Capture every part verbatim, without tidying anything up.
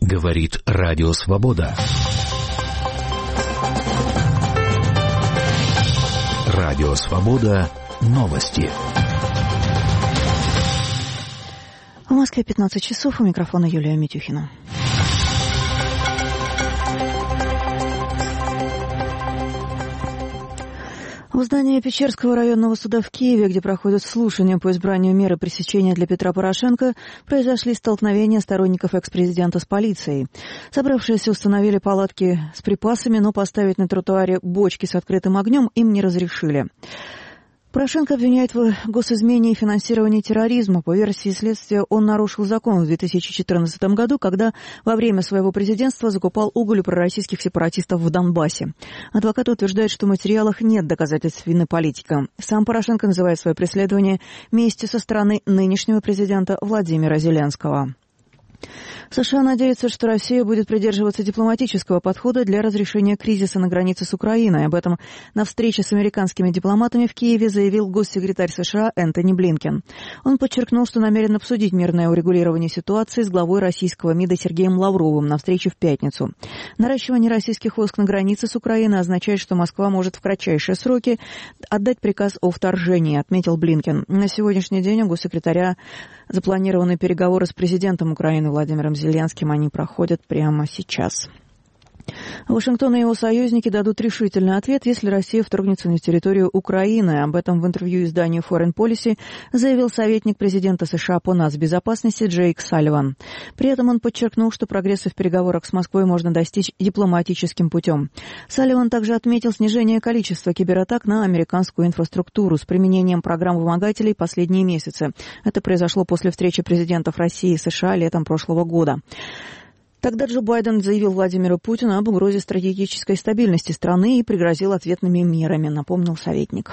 Говорит Радио Свобода. Радио Свобода. Новости. В Москве пятнадцать часов. У микрофона Юлия Митюхина. В здании Печерского районного суда в Киеве, где проходят слушания по избранию меры пресечения для Петра Порошенко, произошли столкновения сторонников экс-президента с полицией. Собравшиеся установили палатки с припасами, но поставить на тротуаре бочки с открытым огнем им не разрешили. Порошенко обвиняет в госизмене и финансировании терроризма. По версии следствия, он нарушил закон в две тысячи четырнадцатом году, когда во время своего президентства закупал уголь у пророссийских сепаратистов в Донбассе. Адвокат утверждает, что в материалах нет доказательств вины политика. Сам Порошенко называет свое преследование местью со стороны нынешнего президента Владимира Зеленского. США надеются, что Россия будет придерживаться дипломатического подхода для разрешения кризиса на границе с Украиной. Об этом на встрече с американскими дипломатами в Киеве заявил госсекретарь США Энтони Блинкен. Он подчеркнул, что намерен обсудить мирное урегулирование ситуации с главой российского МИДа Сергеем Лавровым на встрече в пятницу. Наращивание российских войск на границе с Украиной означает, что Москва может в кратчайшие сроки отдать приказ о вторжении, отметил Блинкен. На сегодняшний день у госсекретаря запланированы переговоры с президентом Украины Владимиром Зеленским. Они проходят прямо сейчас. Вашингтон и его союзники дадут решительный ответ, если Россия вторгнется на территорию Украины. Об этом в интервью изданию Foreign Policy заявил советник президента США по нацбезопасности Джейк Салливан. При этом он подчеркнул, что прогресса в переговорах с Москвой можно достичь дипломатическим путем. Салливан также отметил снижение количества кибератак на американскую инфраструктуру с применением программ вымогателей последние месяцы. Это произошло после встречи президентов России и США летом прошлого года. Тогда Джо Байден заявил Владимиру Путину об угрозе стратегической стабильности страны и пригрозил ответными мерами, напомнил советник.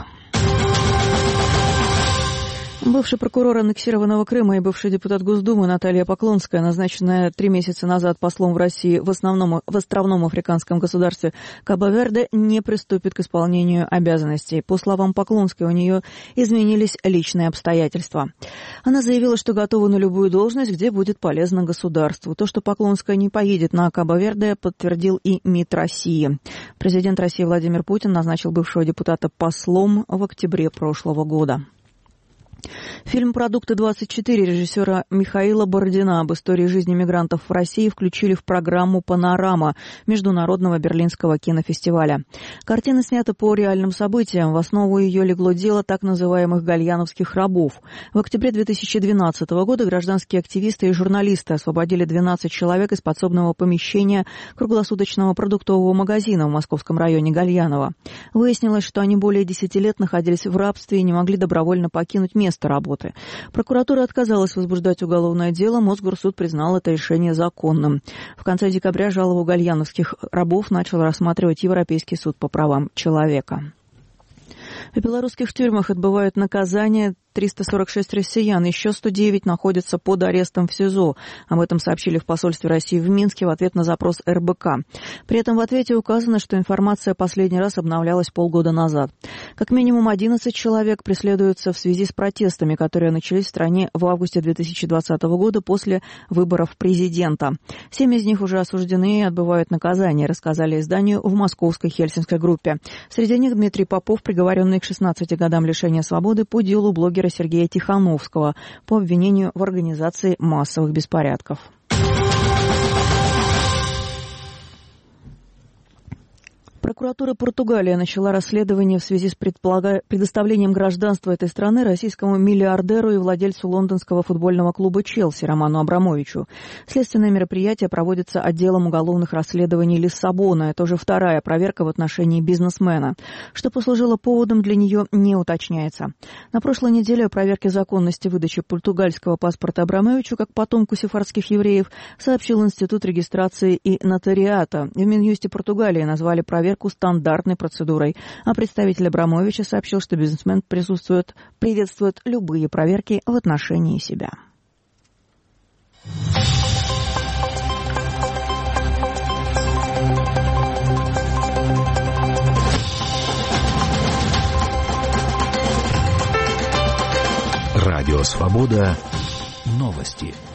Бывший прокурор аннексированного Крыма и бывший депутат Госдумы Наталья Поклонская, назначенная три месяца назад послом в России в основном в островном африканском государстве Кабо-Верде, не приступит к исполнению обязанностей. По словам Поклонской, у нее изменились личные обстоятельства. Она заявила, что готова на любую должность, где будет полезно государству. То, что Поклонская не поедет на Кабо-Верде, подтвердил и МИД России. Президент России Владимир Путин назначил бывшего депутата послом в октябре прошлого года. Фильм «Продукты-двадцать четыре» режиссера Михаила Бородина об истории жизни мигрантов в России включили в программу «Панорама» Международного Берлинского кинофестиваля. Картина снята по реальным событиям. В основу ее легло дело так называемых гальяновских рабов. В октябре две тысячи двенадцатого года гражданские активисты и журналисты освободили двенадцать человек из подсобного помещения круглосуточного продуктового магазина в московском районе Гальяново. Выяснилось, что они более десяти лет находились в рабстве и не могли добровольно покинуть место работы. Прокуратура отказалась возбуждать уголовное дело, Мосгорсуд признал это решение законным. В конце декабря жалобу гальяновских рабов начал рассматривать Европейский суд по правам человека. В белорусских тюрьмах отбывают наказание триста сорок шесть россиян, еще сто девять находятся под арестом в СИЗО. Об этом сообщили в посольстве России в Минске в ответ на запрос эр бэ ка. При этом в ответе указано, что информация последний раз обновлялась полгода назад. Как минимум одиннадцать человек преследуются в связи с протестами, которые начались в стране в августе две тысячи двадцатого года после выборов президента. Семь из них уже осуждены и отбывают наказание, рассказали изданию в московской Хельсинской группе. Среди них Дмитрий Попов, приговоренный к шестнадцати годам лишения свободы по делу блогера Сергея Тихановского по обвинению в организации массовых беспорядков. Прокуратура Португалии начала расследование в связи с предполага... предоставлением гражданства этой страны российскому миллиардеру и владельцу лондонского футбольного клуба «Челси» Роману Абрамовичу. Следственное мероприятие проводится отделом уголовных расследований Лиссабона. Это уже вторая проверка в отношении бизнесмена. Что послужило поводом для нее, не уточняется. На прошлой неделе о проверке законности выдачи португальского паспорта Абрамовичу как потомку сефардских евреев сообщил Институт регистрации и нотариата. В Минюсте Португалии назвали проверку стандартной процедурой, а представитель Абрамовича сообщил, что бизнесмен присутствует, приветствует любые проверки в отношении себя. Радио Свобода. Новости.